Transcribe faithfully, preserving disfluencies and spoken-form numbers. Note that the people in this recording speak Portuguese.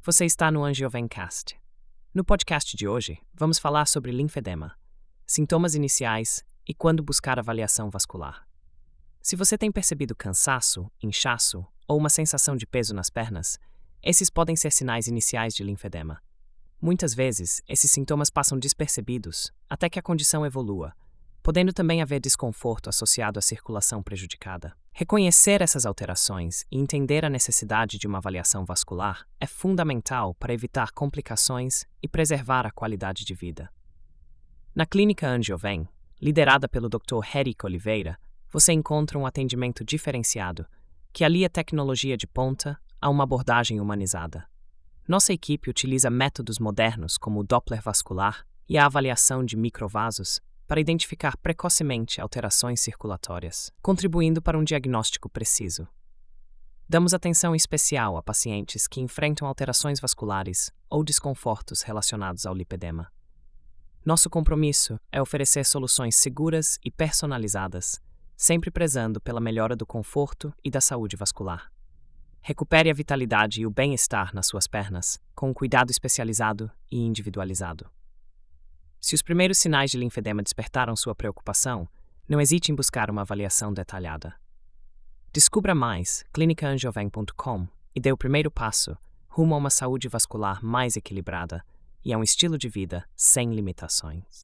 Você está no Angiovencast. No podcast de hoje, vamos falar sobre linfedema, sintomas iniciais e quando buscar avaliação vascular. Se você tem percebido cansaço, inchaço ou uma sensação de peso nas pernas, esses podem ser sinais iniciais de linfedema. Muitas vezes, esses sintomas passam despercebidos até que a condição evolua, podendo também haver desconforto associado à circulação prejudicada. Reconhecer essas alterações e entender a necessidade de uma avaliação vascular é fundamental para evitar complicações e preservar a qualidade de vida. Na Clínica Angioven, liderada pelo doutor Hérico Oliveira, você encontra um atendimento diferenciado, que alia tecnologia de ponta a uma abordagem humanizada. Nossa equipe utiliza métodos modernos como o Doppler vascular e a avaliação de microvasos para identificar precocemente alterações circulatórias, contribuindo para um diagnóstico preciso. Damos atenção especial a pacientes que enfrentam alterações vasculares ou desconfortos relacionados ao lipedema. Nosso compromisso é oferecer soluções seguras e personalizadas, sempre prezando pela melhora do conforto e da saúde vascular. Recupere a vitalidade e o bem-estar nas suas pernas, com um cuidado especializado e individualizado. Se os primeiros sinais de linfedema despertaram sua preocupação, não hesite em buscar uma avaliação detalhada. Descubra mais clínica angioven ponto com e dê o primeiro passo rumo a uma saúde vascular mais equilibrada e a um estilo de vida sem limitações.